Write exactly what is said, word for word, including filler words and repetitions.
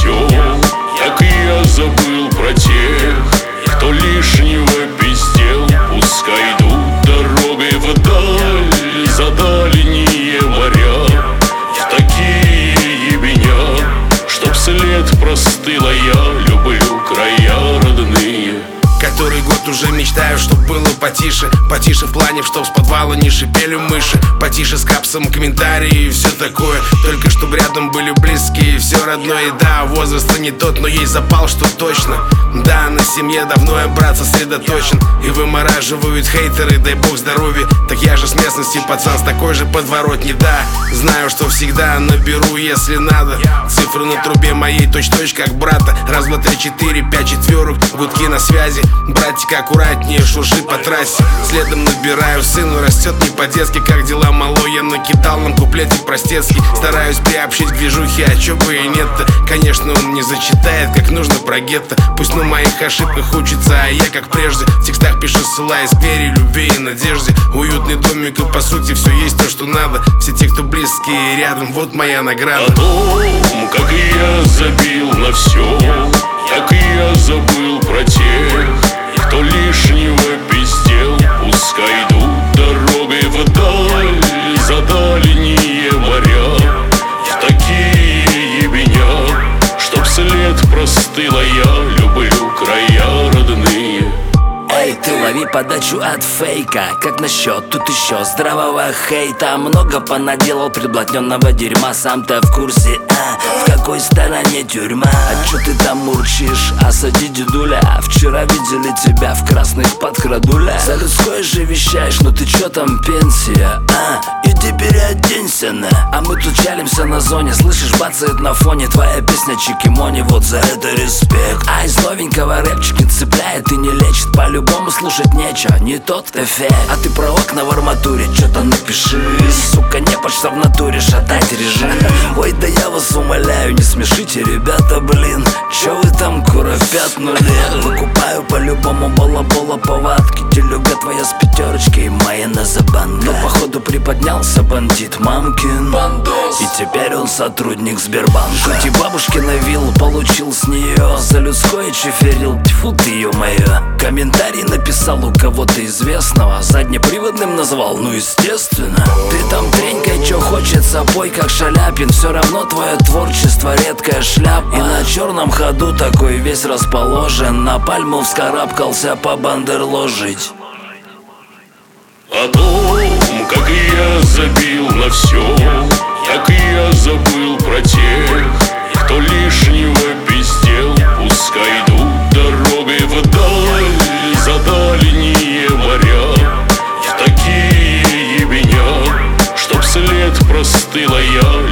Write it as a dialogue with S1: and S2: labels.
S1: все, как и я забыл про тех, кто лишнего пиздел. Пускай идут дорогой вдаль, за дальние моря, в такие ебеня, чтоб след простыла. Я люблю края родные.
S2: Который год уже мечтаю, чтоб было потише. Потише в плане, чтоб с подвала не шипели мыши. Потише с капсом комментарии и все такое. Только чтоб рядом были близкие, все родное. Да, возраст не тот, но есть запал, что точно. Да, на семье давно я, брат, сосредоточен. И вымораживают хейтеры, дай бог здоровья. Так я же с местности пацан, с такой же подворотни. Да, знаю, что всегда наберу, если надо. Цифры на трубе моей точь-точь, как брата. Раз, два, три, четыре, пять четверок, гудки на связи. Братик, аккуратнее, шурши по трассе. Следом набираю, сыну растет не по-детски. Как дела, малой? Я накидал нам куплетик простецкий. Стараюсь приобщить к движухе, а чё бы и нет-то. Конечно, он не зачитает, как нужно про гетто. Пусть на моих ошибках учится, а я, как прежде, в текстах пишу, ссылаясь к вере, любви и надежде. Уютный домик, и по сути все есть то, что надо. Все те, кто близкие рядом, вот моя награда.
S1: О том, как и я забил на все, как и я забыл про тех, кто лишнего пиздел. Пускай идут дорогой вдаль, за дальние моря, в такие ебеня, чтоб след простыла. Я люблю края родные.
S3: Эй, ты лови подачу от фейка. Как насчет тут еще здравого хейта? Много понаделал приблотненного дерьма. Сам-то в курсе, а в какой стороне тюрьма? А чё ты там мурчишь? Осади дедуля. Вчера видели тебя в красных подкрадуля. За людское же вещаешь, но ты чё там пенсия? А, иди переоденься на. А мы тут чалимся на зоне. Слышишь, бацает на фоне твоя песня Чикимони. Вот за это респект. А из новенького рэпчик не цепляет и не лечит. По-любому слушать нечего, не тот эффект. А ты про окна в арматуре чё-то напиши. Сука, не почта в натуре, шатать режим. Ой, да я вас умоляю, не смешите, ребята, блин. Чё вы там кура пятнули? Выкупаю по-любому бола-бола повадки. Делюга твоя с пятерочкой, моя на забанка. Но походу приподнялся бандит мамкин бандос. И теперь он сотрудник Сбербанка. Шути бабушки на виллу, получил с нее. За людское чиферил, тьфу ты, ё-моё. Комментарий написал у кого-то известного. Заднеприводным назвал, ну естественно. Ты там тренькай, чё хочется, пой как Шаляпин. Все равно твое творчество редкая шляпа. И на черном ходу такой весь расположен. На пальму вскарабкался по бандерложить.
S1: О том, как и я забил на все, как и я забыл про тех, кто лишнего пиздел. Пускай идут дорогой вдаль, за дальние моря, в такие ебеня, чтоб след простыла. Я